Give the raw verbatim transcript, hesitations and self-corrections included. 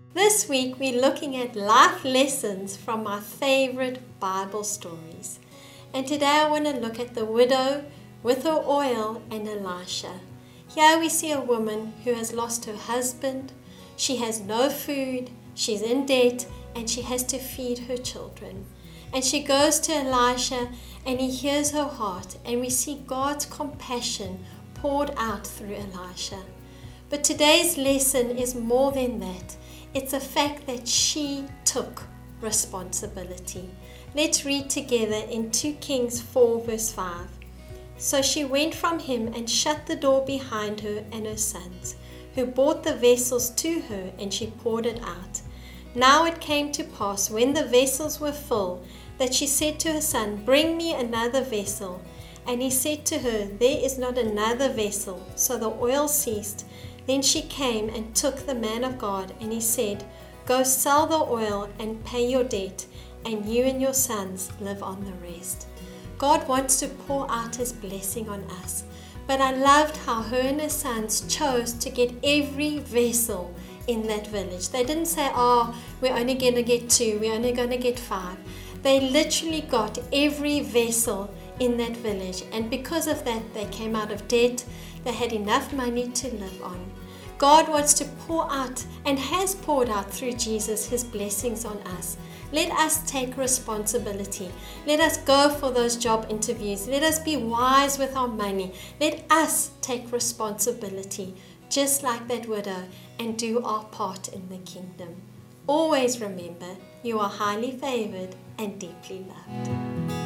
This week we're looking at life lessons from my favorite Bible stories. And today I want to look at the widow with her oil and Elisha. Here we see a woman who has lost her husband, she has no food, she's in debt, and she has to feed her children. And she goes to Elisha and he hears her heart, and we see God's compassion poured out through Elisha. But today's lesson is more than that. It's the fact that she took responsibility. Let's read together in Second Kings four verse five. So she went from him and shut the door behind her and her sons, who brought the vessels to her, and she poured it out. Now it came to pass, when the vessels were full, that she said to her son, "Bring me another vessel." And he said to her, "There is not another vessel." So the oil ceased. Then she came and took the man of God, and he said, "Go sell the oil and pay your debt, and you and your sons live on the rest." God wants to pour out his blessing on us. But I loved how her and her sons chose to get every vessel in that village. They didn't say, "Oh, we're only going to get two, we're only going to get five." They literally got every vessel in that village. And because of that, they came out of debt. They had enough money to live on. God wants to pour out and has poured out through Jesus his blessings on us. Let us take responsibility. Let us go for those job interviews. Let us be wise with our money. Let us take responsibility, just like that widow, and do our part in the kingdom. Always remember, you are highly favored and deeply loved.